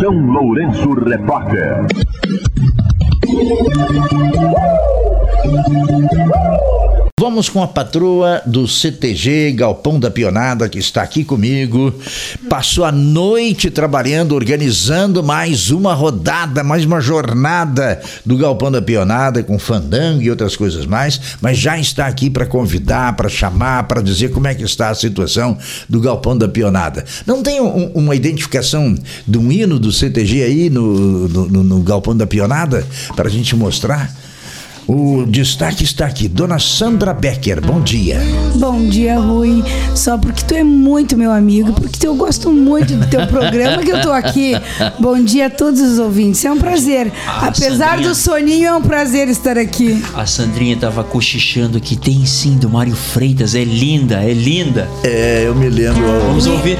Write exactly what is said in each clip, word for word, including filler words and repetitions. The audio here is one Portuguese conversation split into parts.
São Lourenço Repórter. Vamos com a patroa do C T G Galpão da Pionada, que está aqui comigo. Passou a noite trabalhando, organizando mais uma rodada, mais uma jornada do Galpão da Pionada, com fandango e outras coisas mais, mas já está aqui para convidar, para chamar, para dizer como é que está a situação do Galpão da Pionada. Não tem um, uma identificação de um hino do C T G aí no, no, no, no Galpão da Pionada, para a gente mostrar? O destaque está aqui, Dona Sandra Becker, bom dia. Bom dia, Rui. Só porque tu é muito meu amigo, porque eu gosto muito do teu programa que eu tô aqui. Bom dia a todos os ouvintes, é um prazer. A Apesar Sandrinha... do soninho, é um prazer estar aqui. A Sandrinha tava cochichando aqui, tem sim, do Mário Freitas, é linda, é linda. É, eu me lembro. Vamos ouvir.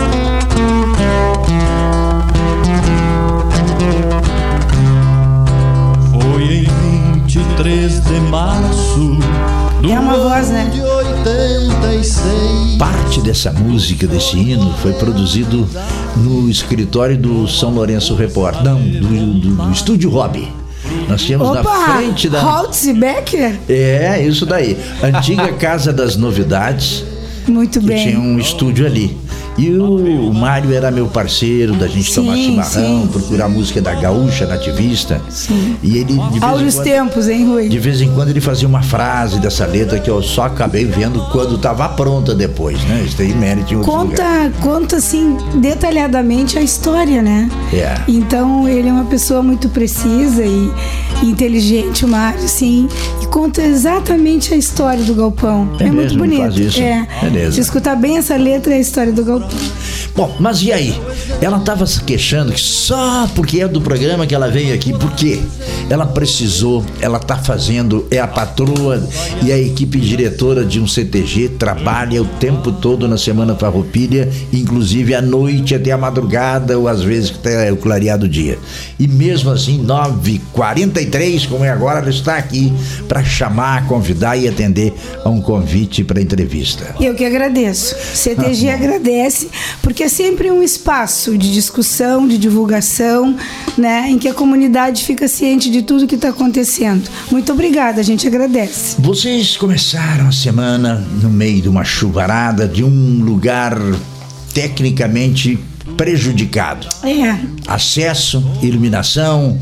vinte e três de março do é uma voz, né? De oitenta e seis. Parte dessa música, desse hino, foi produzido no escritório do São Lourenço Repórter. Não, do, do, do Estúdio Hobby. Nós tínhamos Opa, na frente da... Holtz e Becker? É, isso daí. Antiga Casa das Novidades. Muito que bem. Tinha um estúdio ali. E o, o Mário era meu parceiro da gente sim, tomar chimarrão, sim. procurar música da gaúcha nativista. Sim. E ele de vez Áureos quando, tempos, hein, Rui? De vez em quando ele fazia uma frase dessa letra que eu só acabei vendo quando estava pronta depois, né? Isso aí mérito em outro Conta, lugar. conta assim detalhadamente a história, né? É. Então ele é uma pessoa muito precisa e inteligente, o Mário, sim, e conta exatamente a história do galpão. É, é muito mesmo, bonito. faz isso. É. Beleza. Se escutar bem essa letra, é a história do galpão. Bom, mas e aí? Ela estava se queixando que só porque é do programa que ela veio aqui. Por quê? Ela precisou, ela está fazendo, é a patroa e a equipe diretora de um C T G, trabalha o tempo todo na Semana Farroupilha, inclusive à noite até a madrugada, ou às vezes até o clareado do dia. E mesmo assim, nove e quarenta e três, como é agora, ela está aqui para chamar, convidar e atender a um convite para entrevista. Eu que agradeço. C T G ah, agradece, porque é sempre um espaço de discussão, de divulgação, né, em que a comunidade fica ciente de tudo que está acontecendo. Muito obrigada, a gente agradece. Vocês começaram a semana no meio de uma chuvarada, de um lugar tecnicamente prejudicado. É. Acesso, iluminação,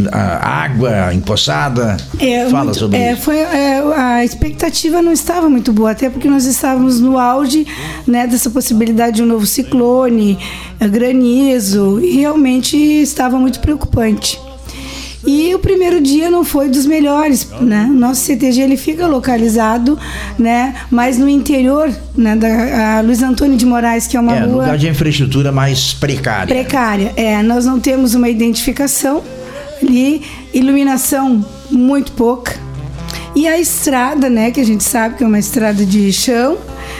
a água empoçada. É, Fala muito, sobre é, isso. Foi, é, a expectativa não estava muito boa, até porque nós estávamos no auge, né, dessa possibilidade de um novo ciclone, granizo, e realmente estava muito preocupante. E o primeiro dia não foi dos melhores, né? Nosso C T G ele fica localizado, né, mais no interior, né, da a Luiz Antônio de Moraes, que é uma é, rua lugar de infraestrutura mais precária. Precária, é. Nós não temos uma identificação ali, iluminação muito pouca. E a estrada, né, que a gente sabe que é uma estrada de chão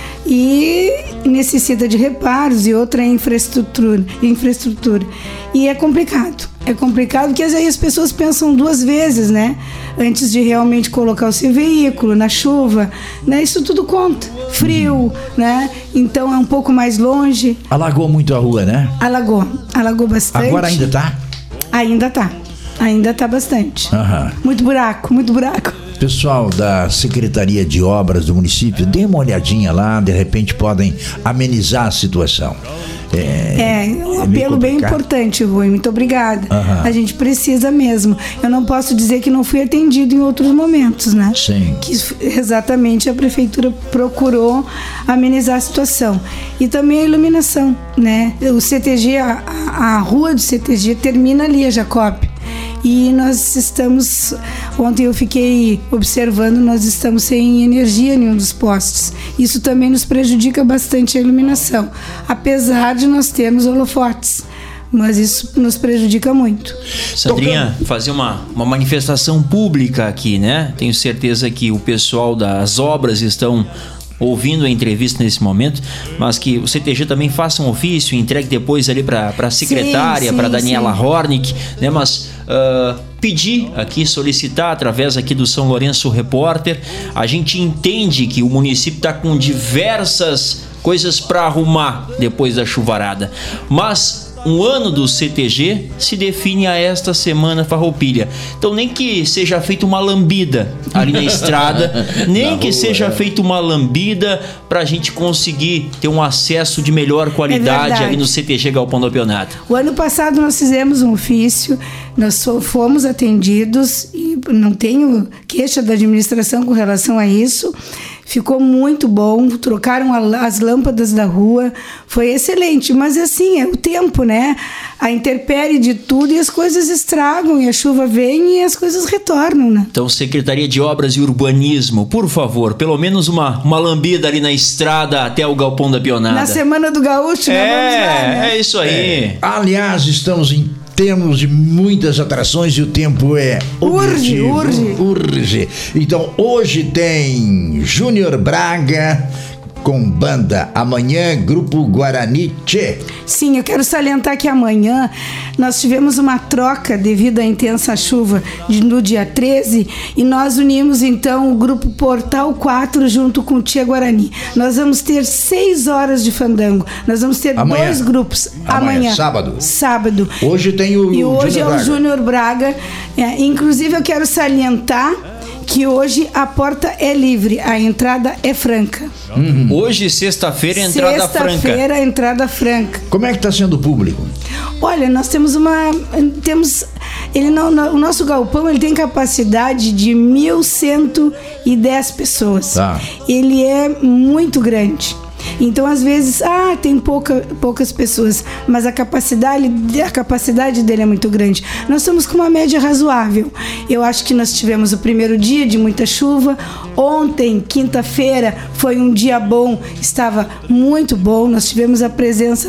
e necessita de reparos e outra infraestrutura, infraestrutura. E é complicado. É complicado porque às vezes as pessoas pensam duas vezes, né? Antes de realmente colocar o seu veículo na chuva, né? Isso tudo conta. Frio, uhum. né? Então é um pouco mais longe. Alagou muito a rua, né? Alagou. Alagou bastante. Agora ainda tá? Ainda tá. Ainda tá bastante. Uhum. Muito buraco, muito buraco. Pessoal da Secretaria de Obras do município, dê uma olhadinha lá, de repente podem amenizar a situação. É, é um apelo bem importante, Rui, muito obrigada. Uhum. A gente precisa mesmo. Eu não posso dizer que não fui atendido em outros momentos, né? Sim. Que exatamente a prefeitura procurou amenizar a situação. E também a iluminação, né? O C T G, a, a rua do C T G termina ali, a Jacob. E nós estamos, ontem eu fiquei observando, nós estamos sem energia em nenhum dos postes. Isso também nos prejudica bastante a iluminação, apesar de nós termos holofotes. Mas isso nos prejudica muito. Sandrinha, fazer uma, uma manifestação pública aqui, né? Tenho certeza que o pessoal das obras estão ouvindo a entrevista nesse momento, mas que o C T G também faça um ofício, entregue depois ali para a secretária, para Daniela sim. Hornick, né? Mas uh, pedir aqui, solicitar através aqui do São Lourenço Repórter. A gente entende que o município está com diversas coisas para arrumar depois da chuvarada, mas um ano do C T G se define a esta Semana Farroupilha. Então nem que seja feita uma lambida ali na estrada, nem Na que rua, seja é. feita uma lambida pra gente conseguir ter um acesso de melhor qualidade verdade. ali no C T G Galpão da Pionada. O ano passado nós fizemos um ofício, nós so- fomos atendidos e não tenho queixa da administração com relação a isso. Ficou muito bom, trocaram a- as lâmpadas da rua, foi excelente, mas assim, é o tempo, né? A intempérie de tudo e as coisas estragam, e a chuva vem e as coisas retornam, né? Então, Secretaria de Obras e Urbanismo, por favor, pelo menos uma, uma lambida ali na estrada até o Galpão da Pionada. Na Semana do Gaúcho, né? Vamos lá, É, né? é isso aí. Aliás, estamos em termos de muitas atrações e o tempo é Urge, objetivo, urge. urge. Então, hoje tem Júnior Braga com banda. Amanhã, Grupo Guarani Tchê. Sim, eu quero salientar que amanhã nós tivemos uma troca devido à intensa chuva de, no dia treze e nós unimos então o grupo Portal quatro junto com o Tia Guarani. Nós vamos ter seis horas de fandango. Nós vamos ter Amanhã. dois grupos. Amanhã, sábado. Sábado. Hoje tem o E hoje Júnior é o Braga. Júnior Braga. É, inclusive, eu quero salientar que hoje a porta é livre, a entrada é franca. Hoje, sexta-feira, entrada franca. Sexta-feira, entrada franca. Como é que está sendo o público? Olha, nós temos uma, temos, ele não, não- o nosso galpão ele tem capacidade de mil cento e dez pessoas. Tá. Ele é muito grande. Então, às vezes, ah, tem pouca, poucas pessoas, mas a capacidade, a capacidade dele é muito grande. Nós estamos com uma média razoável. Eu acho que nós tivemos o primeiro dia de muita chuva. Ontem, quinta-feira, foi um dia bom, estava muito bom. Nós tivemos a presença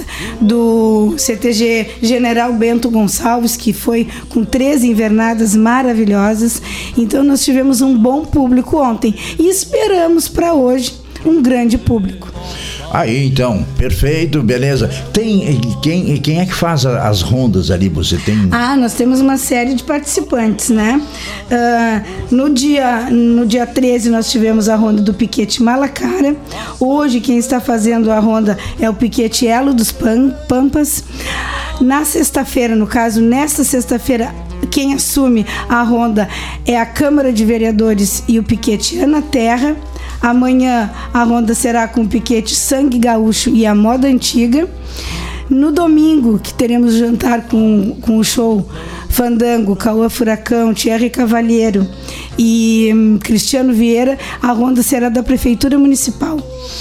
do C T G General Bento Gonçalves, que foi com treze invernadas maravilhosas. Então, nós tivemos um bom público ontem e esperamos para hoje um grande público. Aí, então, perfeito, beleza. Tem quem, quem é que faz a- as rondas ali? Você tem? Ah, nós temos uma série de participantes, né? Ah, no, dia, no dia treze nós tivemos a ronda do Piquete Malacara. Hoje quem está fazendo a ronda é o Piquete Elo dos Pam- Pampas. Na sexta-feira, no caso, nesta sexta-feira, quem assume a ronda é a Câmara de Vereadores e o Piquete Ana Terra. Amanhã a ronda será com o Piquete Sangue Gaúcho e a Moda Antiga. No domingo, que teremos jantar com, com o show Fandango, Cauã Furacão, Thierry Cavalheiro e hum, Cristiano Vieira, a ronda será da Prefeitura Municipal.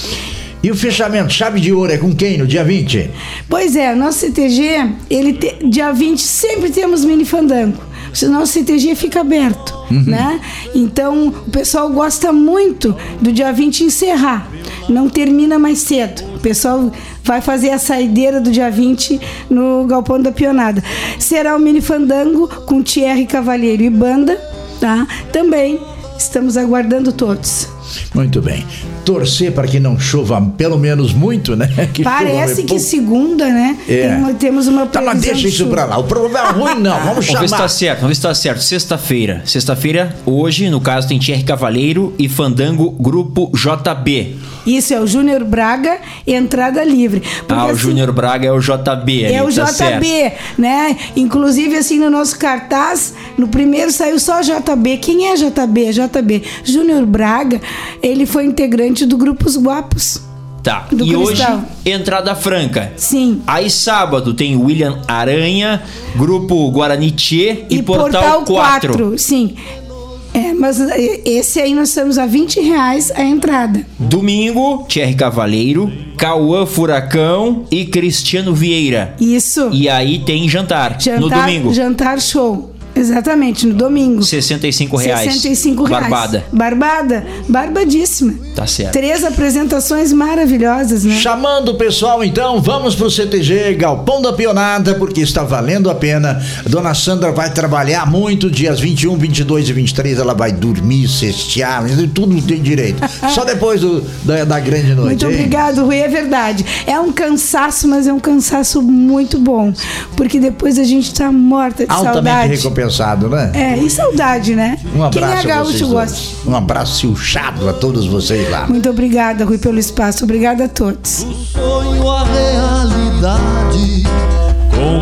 E o fechamento, chave de ouro, é com quem no dia vinte? Pois é, nosso C T G, ele te- dia vinte sempre temos mini fandango. O nosso C T G fica aberto, né? Então, o pessoal gosta muito do dia vinte encerrar. Não termina mais cedo. O pessoal vai fazer a saideira do dia vinte no Galpão da Pionada. Será o mini fandango com Thierry Cavalheiro e banda, tá? Também estamos aguardando todos. Muito bem. Torcer para que não chova pelo menos muito, né? Que Parece chova que segunda, né? É. Tem uma- temos uma Tá, mas previsão deixa de isso chuva. pra lá. O problema ruim não, vamos Vamos ver se chamar. tá certo, vamos ver se tá certo. Sexta-feira. Sexta-feira, hoje, no caso, tem Thierry Cavaleiro e Fandango Grupo J B. Isso, é o Júnior Braga, entrada livre. Porque, Ah, o assim, Júnior Braga é o J B ali, é o tá J B, certo. né? Inclusive, assim, no nosso cartaz, no primeiro saiu só J B. Quem é J B? J B. Júnior Braga, ele foi integrante do Grupo Os Guapos. Tá, Do e Cristal. hoje, entrada franca. Sim. Aí sábado tem William Aranha, Grupo Guarani Tchê e, Portal, quatro. Sim. É, mas esse aí nós estamos a vinte reais a entrada. Domingo, Thierry Cavaleiro, Cauã Furacão e Cristiano Vieira. Isso. E aí tem jantar, jantar, no domingo. Jantar show. Exatamente, no domingo. sessenta e cinco reais. sessenta e cinco reais. Barbada. Barbada. Barbadíssima. Tá certo. Três apresentações maravilhosas, né? Chamando o pessoal, então, vamos pro C T G Galpão da Pionada, porque está valendo a pena. Dona Sandra vai trabalhar muito, dias vinte e um, vinte e dois e vinte e três, ela vai dormir, cestear, tudo tem direito. Só depois do, da, da grande noite. Muito hein? obrigado, Rui, é verdade. É um cansaço, mas é um cansaço muito bom. Porque depois a gente tá morta de Altamente saudade. recompensado, né? É, e saudade, né? Um Quem abraço é a gaúcho vocês gosta. todos. Um abraço silchado a todos vocês lá. Muito obrigada, Rui, pelo espaço. Obrigada a todos. Do sonho à realidade, com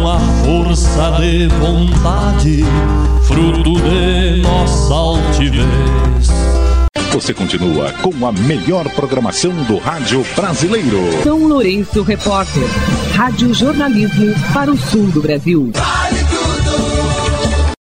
força de vontade, fruto de nossa altivez. Você continua com a melhor programação do rádio brasileiro. São Lourenço Repórter, rádio jornalismo para o sul do Brasil. Rádio